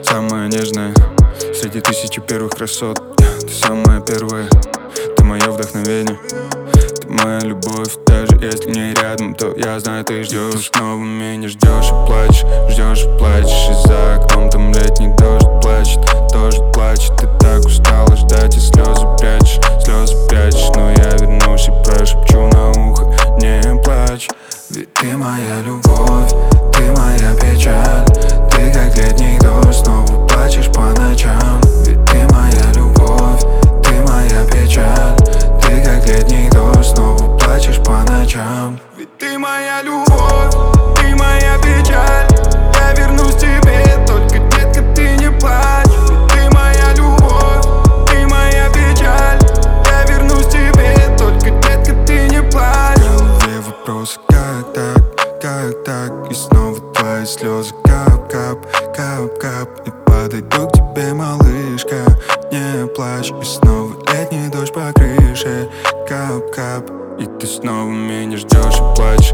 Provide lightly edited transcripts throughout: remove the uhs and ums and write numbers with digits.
самая нежная среди тысячи первых красот. Ты самая первая, ты мое вдохновение, ты моя любовь. Даже если не рядом, то я знаю, ты ждешь. Ты снова меня ждешь и плачешь, и за окном там летний дождь плачет, тоже плачет. Ты так устала ждать и слезы прячешь. Но я вернусь и прошепчу на ухо: не плачь. Ведь ты моя любовь, ты моя печаль, ты как летний дождь, снова плачешь по ночам. Ведь ты моя любовь, ты моя печаль, ты как летний дождь, снова плачешь по ночам. Ведь ты моя любовь, ты моя печаль, я вернусь к тебе, только, детка, ты не плачь. Ведь ты моя любовь, ты моя печаль, я вернусь к тебе, только, детка, ты не плачь. В голове вопросы: как так? И снова твои слезы кап-кап, кап-кап. И подойду к тебе, малышка, не плачь. И снова летний дождь по крыше, кап-кап. И ты снова меня ждешь и плачешь,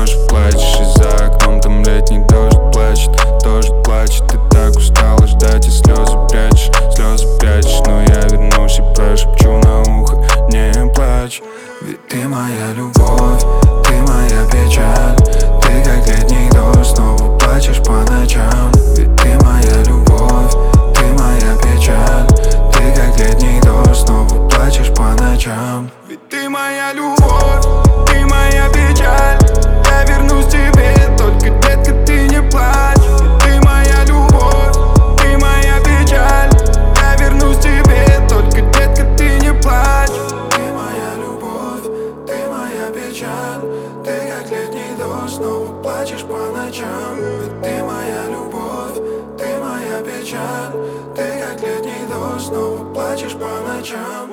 и за окном там летний дождь плачет, тоже плачет. Ты так устала ждать и слезы прячешь. Но я вернусь и прошепчу на ухо: не плачь. Ведь ты моя любовь, ты моя печаль, ты как летний дождь, снова плачешь по ночам. Ведь ты моя любовь, ты моя печаль, ты как летний дождь, снова плачешь по ночам. Ведь ты моя любовь, ты моя печаль, я вернусь к тебе, только, детка, ты не плачь. Ведь ты моя любовь, ты моя печаль, я вернусь к тебе, только, детка, ты не плачь. Ты моя любовь, ты моя печаль, ты как летний дождь, снова плачешь по ночам. Ведь ты моя любовь, ты моя печаль, ты как летний дождь, снова плачешь по ночам.